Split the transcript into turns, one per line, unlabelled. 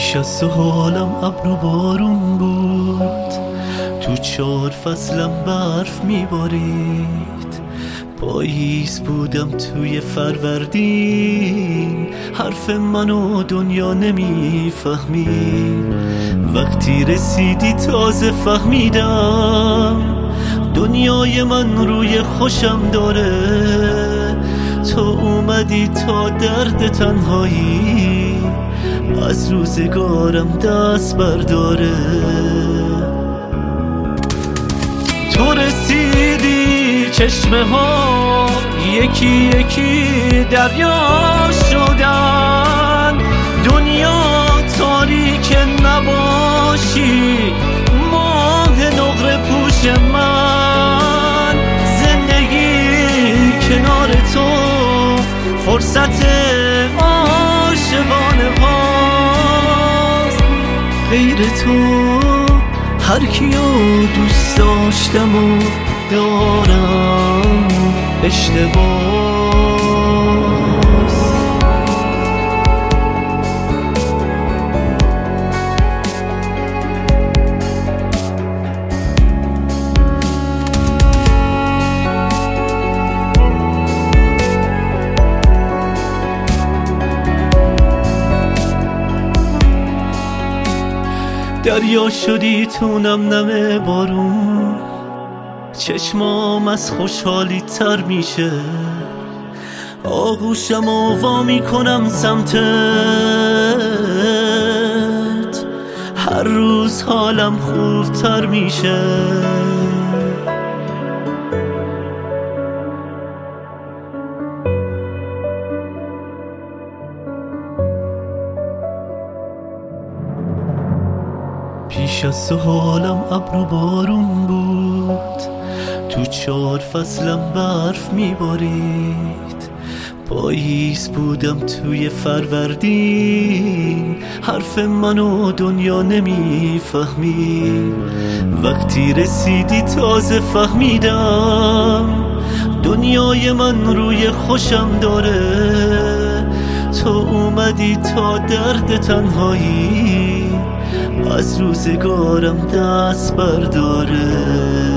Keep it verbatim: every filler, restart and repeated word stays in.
پیش از تو حالم ابر و بارون بود، تو چهار فصلم برف میبارید. پاییز بودم توی فروردین، حرف منو دنیا نمیفهمید. وقتی رسیدی تازه فهمیدم دنیای من روی خوشم داره. تو اومدی تا درد تنهایی از روزگارم دست برداره. تو رسیدی چشمه ها یکی یکی دریا شدن. دنیا تاریک نباشی ماه نقره پوش من. زندگی کنار تو فرصت عاشقانه هاست. غیر تو هر کیو دوست داشتم و دارم اشتباس. دریا شدی تو نم نم بارون، چشمام از خوشحالی تر میشه. آغوشم و وا میکنم سمتت، هر روز حالم خوبتر میشه. پیش از تو حالم ابر و بارون بود، تو چهار فصلم برف میبارید. پاییز بودم توی فروردین، حرف منو دنیا نمیفهمید. وقتی رسیدی تازه فهمیدم دنیای من روی خوشم داره. تو اومدی تا درد تنهایی از روزگارم دست برداره.